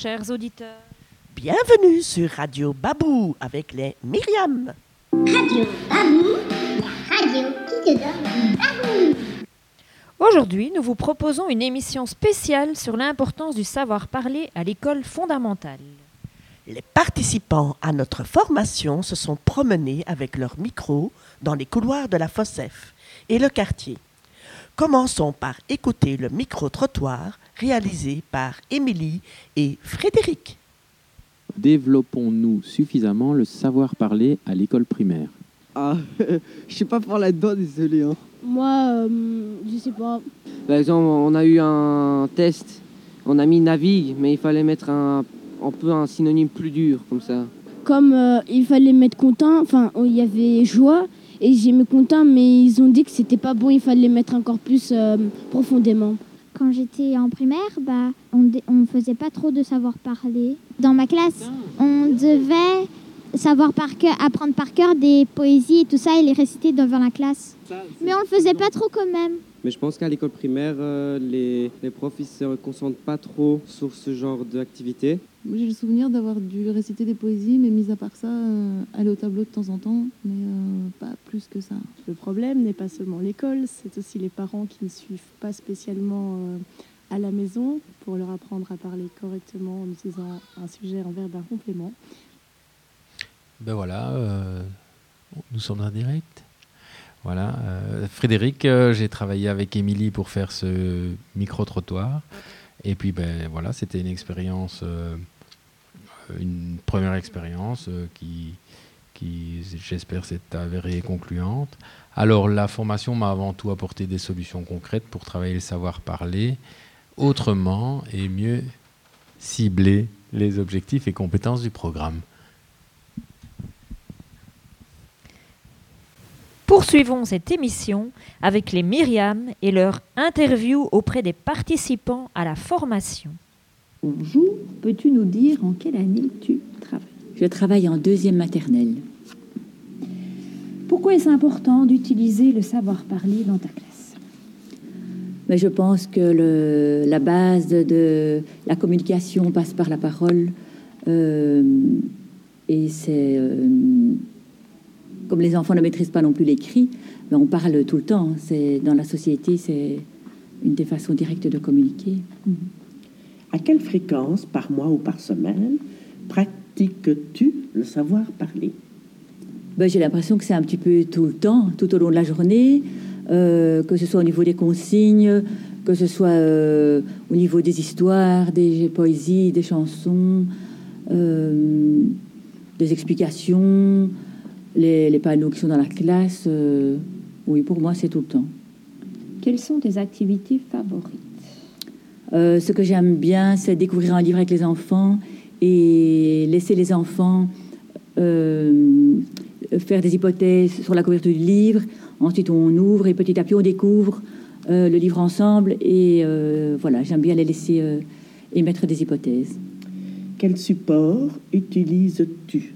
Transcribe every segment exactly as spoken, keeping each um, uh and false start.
chers auditeurs. Bienvenue sur Radio Babou avec les Myriam. Radio Babou, la radio qui te donne Babou. Aujourd'hui, nous vous proposons une émission spéciale sur l'importance du savoir parler à l'école fondamentale. Les participants à notre formation se sont promenés avec leur micro dans les couloirs de la Fossef et le quartier. Commençons par écouter le micro-trottoir réalisé par Émilie et Frédéric. Développons-nous suffisamment le savoir-parler à l'école primaire? Ah, je suis pas fort là-dedans, désolé. Hein. Moi, euh, je sais pas. Par exemple, on a eu un test, on a mis navigue, mais il fallait mettre un, un peu un synonyme plus dur, comme ça. Comme euh, il fallait mettre content, enfin, il y avait joie, et j'ai mis content, mais ils ont dit que c'était pas bon, il fallait mettre encore plus euh, profondément. Quand j'étais en primaire, bah, on ne faisait pas trop de savoir parler. Dans ma classe, on devait savoir par cœur, apprendre par cœur des poésies et tout ça et les réciter devant la classe. Ça, mais on ne le faisait pas trop quand même. Mais je pense qu'à l'école primaire, euh, les, les profs ne se concentrent pas trop sur ce genre d'activité. Moi, j'ai le souvenir d'avoir dû réciter des poésies, mais mis à part ça, euh, aller au tableau de temps en temps, mais euh, pas plus que ça. Le problème n'est pas seulement l'école, c'est aussi les parents qui ne suivent pas spécialement euh, à la maison pour leur apprendre à parler correctement en utilisant un sujet en verbe, un complément. Ben voilà, euh, nous sommes en direct. Voilà, euh, Frédéric, euh, j'ai travaillé avec Émilie pour faire ce micro-trottoir. Et puis, ben voilà, c'était une expérience, euh, une première expérience euh, qui, qui, j'espère, s'est avérée concluante. Alors, la formation m'a avant tout apporté des solutions concrètes pour travailler le savoir-parler autrement et mieux cibler les objectifs et compétences du programme. Poursuivons cette émission avec les Myriam et leur interview auprès des participants à la formation. Bonjour, peux-tu nous dire en quelle année tu travailles? Je travaille en deuxième maternelle. Pourquoi est-ce important d'utiliser le savoir-parler dans ta classe? Mais je pense que le, la base de la communication passe par la parole euh, et c'est... Euh, Comme les enfants ne maîtrisent pas non plus l'écrit, ben on parle tout le temps. C'est, dans la société, c'est une des façons directes de communiquer. Mmh. À quelle fréquence, par mois ou par semaine, pratiques-tu le savoir-parler? Ben, j'ai l'impression que c'est un petit peu tout le temps, tout au long de la journée, euh, que ce soit au niveau des consignes, que ce soit euh, au niveau des histoires, des poésies, des chansons, euh, des explications... Les, les panneaux qui sont dans la classe, euh, oui, pour moi, c'est tout le temps. Quelles sont tes activités favorites? euh, Ce que j'aime bien, c'est découvrir un livre avec les enfants et laisser les enfants euh, faire des hypothèses sur la couverture du livre. Ensuite, on ouvre et petit à petit, on découvre euh, le livre ensemble. Et euh, voilà, j'aime bien les laisser euh, émettre des hypothèses. Quel support utilises-tu?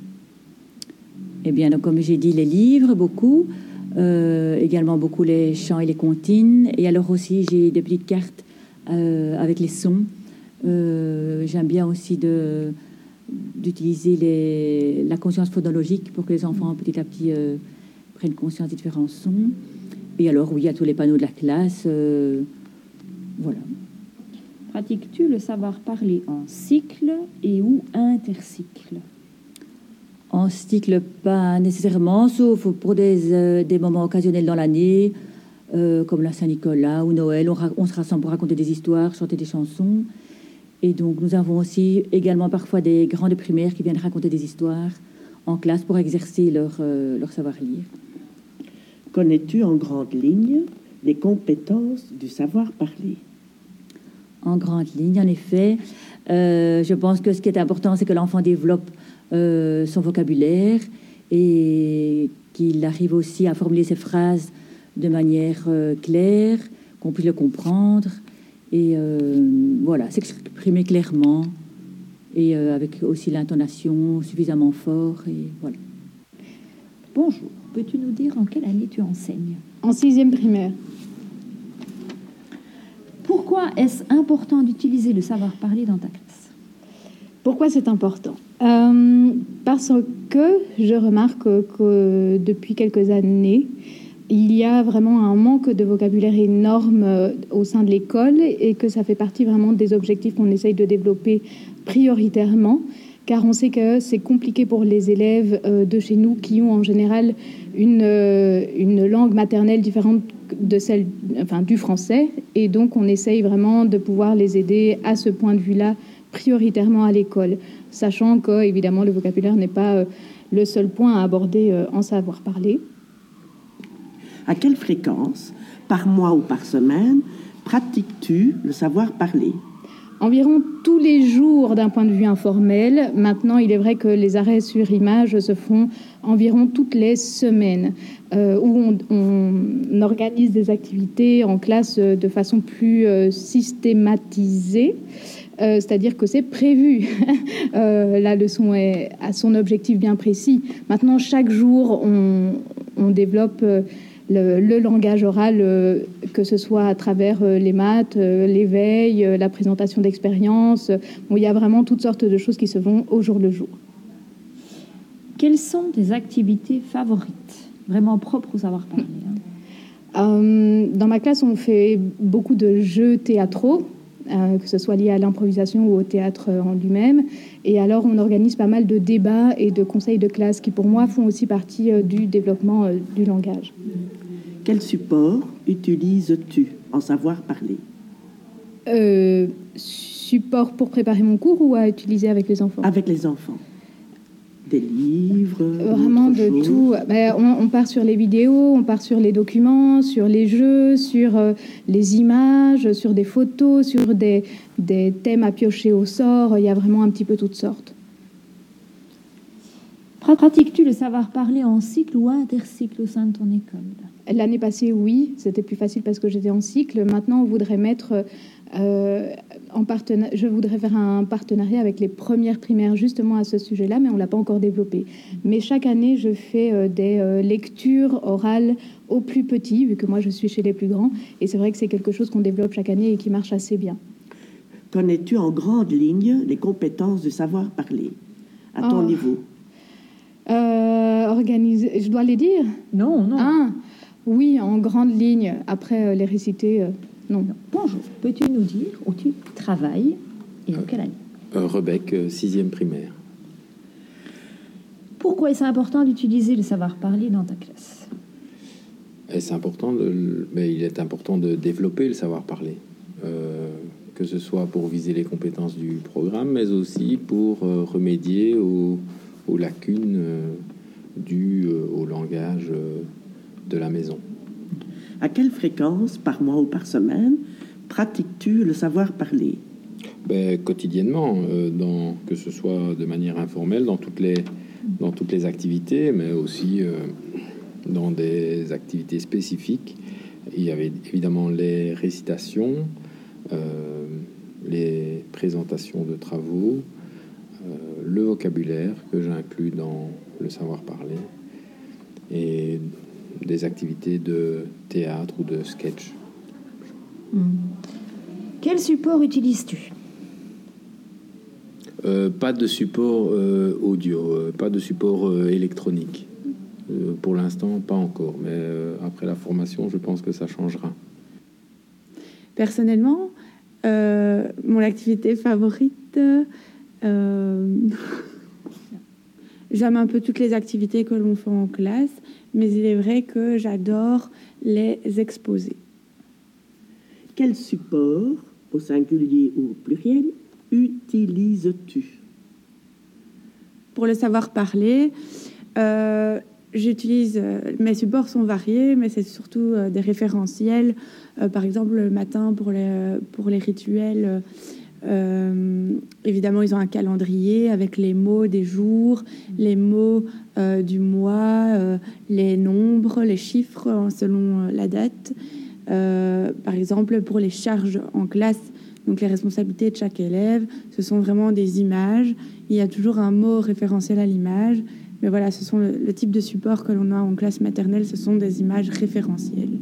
Eh bien, donc, comme j'ai dit, les livres, beaucoup. Euh, également beaucoup les chants et les comptines. Et alors aussi, j'ai des petites cartes euh, avec les sons. Euh, j'aime bien aussi de, d'utiliser les, la conscience phonologique pour que les enfants, petit à petit, euh, prennent conscience des différents sons. Et alors, oui, il y a tous les panneaux de la classe. Euh, voilà. Pratiques-tu le savoir-parler en cycle et ou intercycle? En cycle, pas nécessairement, sauf pour des, euh, des moments occasionnels dans l'année, euh, comme la Saint-Nicolas ou Noël. On, ra- on se rassemble pour raconter des histoires, chanter des chansons. Et donc, nous avons aussi également parfois des grandes primaires qui viennent raconter des histoires en classe pour exercer leur, euh, leur savoir-lire. Connais-tu en grande ligne les compétences du savoir-parler? En grande ligne, en effet. Euh, je pense que ce qui est important, c'est que l'enfant développe Euh, son vocabulaire et qu'il arrive aussi à formuler ses phrases de manière euh, claire, qu'on puisse le comprendre et euh, voilà, s'exprimer clairement et euh, avec aussi l'intonation suffisamment fort et voilà. Bonjour, peux-tu nous dire en quelle année tu enseignes? En sixième primaire. Pourquoi est-ce important d'utiliser le savoir-parler dans ta classe? Pourquoi c'est important ? euh, Parce que je remarque que depuis quelques années, il y a vraiment un manque de vocabulaire énorme au sein de l'école et que ça fait partie vraiment des objectifs qu'on essaye de développer prioritairement, car on sait que c'est compliqué pour les élèves de chez nous qui ont en général une, une langue maternelle différente de celle, enfin, du français, et donc on essaye vraiment de pouvoir les aider à ce point de vue-là prioritairement à l'école, sachant que évidemment le vocabulaire n'est pas le seul point à aborder en savoir parler. À quelle fréquence, par mois ou par semaine, pratiques-tu le savoir parler ? Environ tous les jours d'un point de vue informel. Maintenant, il est vrai que les arrêts sur image se font environ toutes les semaines, euh, où on, on organise des activités en classe de façon plus euh, systématisée. Euh, c'est-à-dire que c'est prévu. euh, la leçon est à son objectif bien précis. Maintenant, chaque jour, on, on développe... Euh, Le, le langage oral, euh, que ce soit à travers euh, les maths, euh, l'éveil, euh, la présentation d'expériences. Bon, il y a vraiment toutes sortes de choses qui se font au jour le jour. Quelles sont tes activités favorites, vraiment propres au savoir parler hein euh, Dans ma classe, on fait beaucoup de jeux théâtraux, euh, que ce soit lié à l'improvisation ou au théâtre en lui-même. Et alors, on organise pas mal de débats et de conseils de classe qui, pour moi, font aussi partie euh, du développement euh, du langage. Quel support utilises-tu en savoir parler ? euh, Support pour préparer mon cours ou à utiliser avec les enfants ? Avec les enfants. Des livres, vraiment de chose. Tout. Ben, on, on part sur les vidéos, on part sur les documents, sur les jeux, sur euh, les images, sur des photos, sur des, des thèmes à piocher au sort. Il y a vraiment un petit peu toutes sortes. Pratiques-tu le savoir parler en cycle ou intercycle au sein de ton école ? L'année passée, oui, c'était plus facile parce que j'étais en cycle. Maintenant, on voudrait mettre euh, en partenariat. Je voudrais faire un partenariat avec les premières primaires justement à ce sujet-là, mais on l'a pas encore développé. Mais chaque année, je fais euh, des euh, lectures orales aux plus petits, vu que moi je suis chez les plus grands, et c'est vrai que c'est quelque chose qu'on développe chaque année et qui marche assez bien. Connais-tu en grande ligne les compétences du savoir parler à ton oh. niveau ? Euh, organiser, je dois les dire ? Non, non. Ah, oui, en grande ligne. Après, euh, les réciter, euh, non. non. Bonjour, peux-tu nous dire où tu travailles et en quelle année ? euh, Rebec, sixième primaire. Pourquoi est-ce important d'utiliser le savoir parler dans ta classe ? Et c'est important de, mais il est important de développer le savoir parler, euh, que ce soit pour viser les compétences du programme, mais aussi pour euh, remédier aux aux lacunes euh, dues euh, au langage euh, de la maison. À quelle fréquence, par mois ou par semaine, pratiques-tu le savoir parler ? Ben, quotidiennement, euh, dans, que ce soit de manière informelle, dans toutes les, dans toutes les activités, mais aussi euh, dans des activités spécifiques. Il y avait évidemment les récitations, euh, les présentations de travaux, Euh, le vocabulaire que j'inclus dans le savoir parler et des activités de théâtre ou de sketch. Mmh. Quel support utilises-tu ? euh, Pas de support euh, audio, euh, pas de support euh, électronique. Euh, pour l'instant, pas encore, mais euh, après la formation, je pense que ça changera. Personnellement, euh, mon activité favorite... Euh, j'aime un peu toutes les activités que l'on fait en classe, mais il est vrai que j'adore les exposés. Quel support, au singulier ou au pluriel, utilises-tu ? Pour le savoir parler, euh, j'utilise... Euh, mes supports sont variés, mais c'est surtout euh, des référentiels. Euh, par exemple, le matin, pour les, pour les rituels... Euh, Euh, évidemment, ils ont un calendrier avec les mots des jours, les mots euh, du mois, euh, les nombres, les chiffres selon euh, la date. Euh, par exemple, pour les charges en classe, donc les responsabilités de chaque élève, ce sont vraiment des images. Il y a toujours un mot référentiel à l'image. Mais voilà, ce sont le, le type de support que l'on a en classe maternelle, ce sont des images référentielles.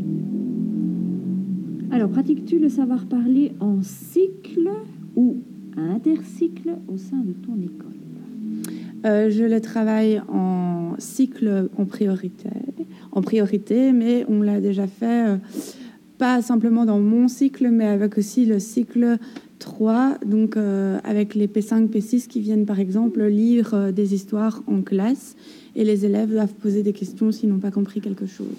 Alors, pratiques-tu le savoir parler en cycle ou intercycle au sein de ton école? Euh, je le travaille en cycle en priorité, en priorité, mais on l'a déjà fait, euh, pas simplement dans mon cycle, mais avec aussi le cycle trois, donc euh, avec les P cinq, P six qui viennent par exemple lire euh, des histoires en classe, et les élèves doivent poser des questions s'ils n'ont pas compris quelque chose.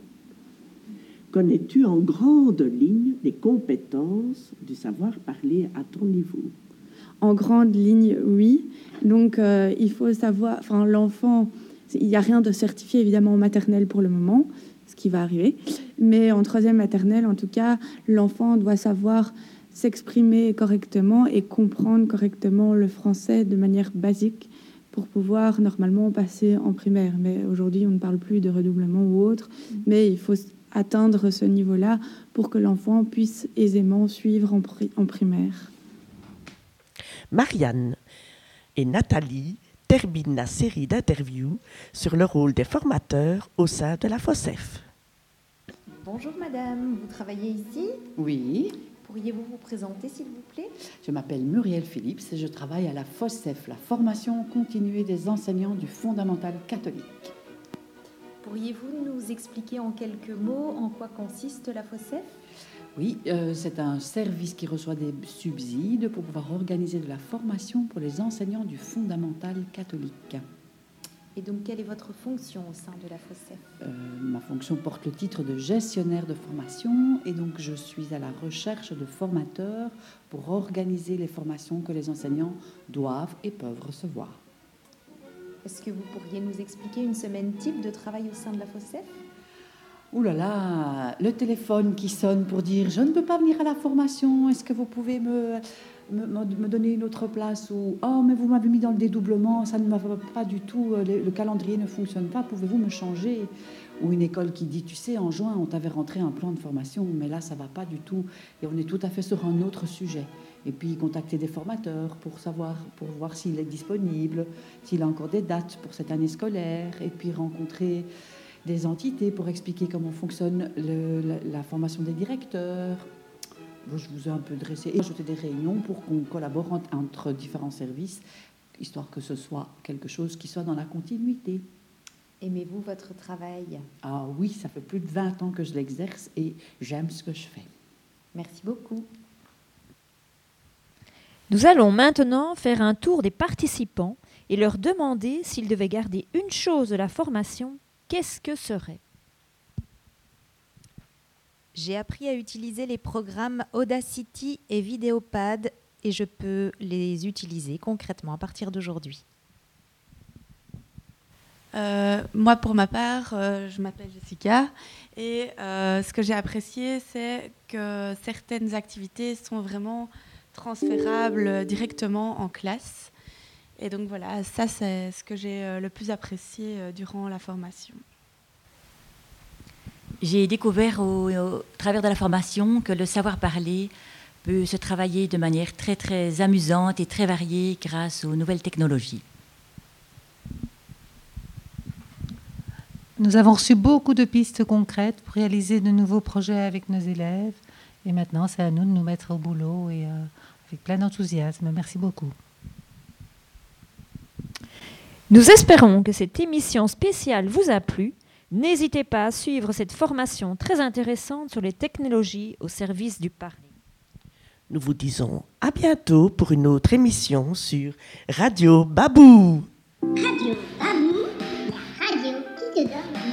Connais-tu en grande ligne les compétences du savoir parler à ton niveau? En grande ligne, oui. Donc, euh, il faut savoir... Enfin, l'enfant... Il n'y a rien de certifié, évidemment, en maternelle pour le moment, ce qui va arriver. Mais en troisième maternelle, en tout cas, l'enfant doit savoir s'exprimer correctement et comprendre correctement le français de manière basique pour pouvoir, normalement, passer en primaire. Mais aujourd'hui, on ne parle plus de redoublement ou autre. Mais il faut atteindre ce niveau-là pour que l'enfant puisse aisément suivre en, pri- en primaire. Marianne et Nathalie terminent la série d'interviews sur le rôle des formateurs au sein de la FOSSEF. Bonjour madame, vous travaillez ici? Oui. Pourriez-vous vous présenter s'il vous plaît? Je m'appelle Muriel Phillips et je travaille à la FOSSEF, la formation continuée des enseignants du fondamental catholique. Pourriez-vous nous expliquer en quelques mots en quoi consiste la FOSSEF? Oui, euh, c'est un service qui reçoit des subsides pour pouvoir organiser de la formation pour les enseignants du fondamental catholique. Et donc, quelle est votre fonction au sein de la FOSSEF? euh, Ma fonction porte le titre de gestionnaire de formation et donc je suis à la recherche de formateurs pour organiser les formations que les enseignants doivent et peuvent recevoir. Est-ce que vous pourriez nous expliquer une semaine type de travail au sein de la FOSSEF? Ouh là là, le téléphone qui sonne pour dire « Je ne peux pas venir à la formation, est-ce que vous pouvez me, me, me donner une autre place ?» ou « Oh, mais vous m'avez mis dans le dédoublement, ça ne va pas du tout, le, le calendrier ne fonctionne pas, pouvez-vous me changer ?» Ou une école qui dit « Tu sais, en juin, on t'avait rentré un plan de formation, mais là, ça ne va pas du tout, et on est tout à fait sur un autre sujet. » Et puis contacter des formateurs pour savoir, pour voir s'il est disponible, s'il a encore des dates pour cette année scolaire, et puis rencontrer des entités pour expliquer comment fonctionne le, la, la formation des directeurs. Je vous ai un peu dressé et ajouté des réunions pour qu'on collabore entre, entre différents services, histoire que ce soit quelque chose qui soit dans la continuité. Aimez-vous votre travail? Ah oui, ça fait plus de vingt ans que je l'exerce et j'aime ce que je fais. Merci beaucoup. Nous allons maintenant faire un tour des participants et leur demander s'ils devaient garder une chose de la formation. Qu'est-ce que serait? J'ai appris à utiliser les programmes Audacity et Videopad et je peux les utiliser concrètement à partir d'aujourd'hui. Euh, moi, pour ma part, euh, je m'appelle Jessica et euh, ce que j'ai apprécié, c'est que certaines activités sont vraiment transférables directement en classe. Et donc voilà, ça c'est ce que j'ai le plus apprécié durant la formation. J'ai découvert au, au travers de la formation que le savoir-parler peut se travailler de manière très très amusante et très variée grâce aux nouvelles technologies. Nous avons reçu beaucoup de pistes concrètes pour réaliser de nouveaux projets avec nos élèves. Et maintenant, c'est à nous de nous mettre au boulot et euh, avec plein d'enthousiasme. Merci beaucoup. Nous espérons que cette émission spéciale vous a plu. N'hésitez pas à suivre cette formation très intéressante sur les technologies au service du parler. Nous vous disons à bientôt pour une autre émission sur Radio Babou. Radio Babou, la radio qui te donne